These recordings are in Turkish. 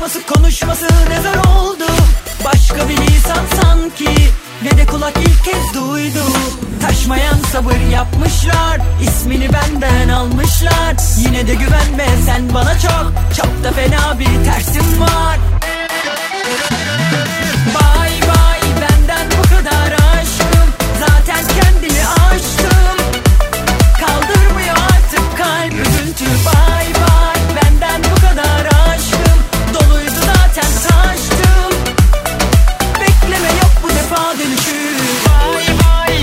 Yazması konuşması ne zor oldu. Başka bir lisan sanki, ve de kulak ilk kez duydu. Taşmayan sabır yapmışlar, ismini benden almışlar. Yine de güvenme sen bana, çok çok da fena bir tersim var. Bay bay benden bu kadar aşkım, zaten kendimi aştım. Kaldırmıyor artık kalp üzüntü. Bay bay benden bu kadar aşkım, doluydu zaten taştım. Bekleme yok bu defa dönüşü. Bay bay.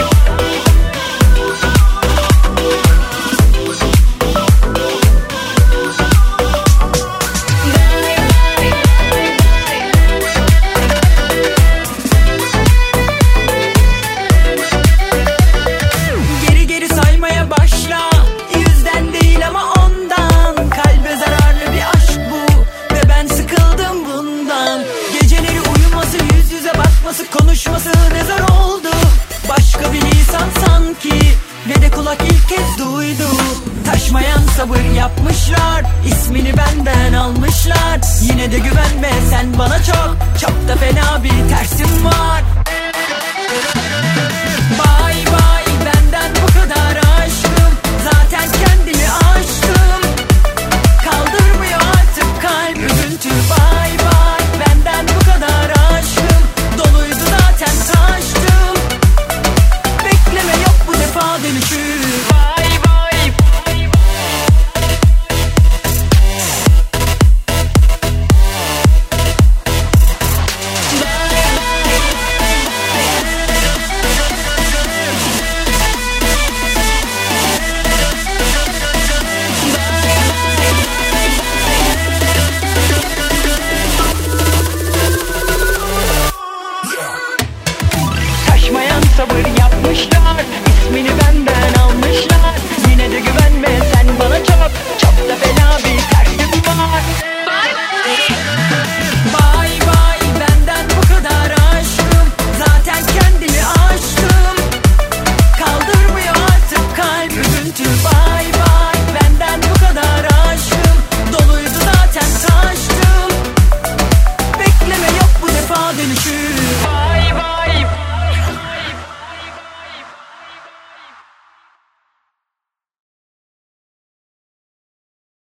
Geri geri saymaya başla, yüzden değil ama ondan. Kalbe zararlı bir aşk bu ve ben sıkıldım bundan. Geceleri uyuması, yüz yüze bakması, konuşması ne zor oldu. Başka bir lisan sanki, ve de kulak ilk kez duydu. Taşmayan sabır yapmışlar, ismini benden almışlar. Yine de güvenme sen bana, çok çok da fena bir tersim var.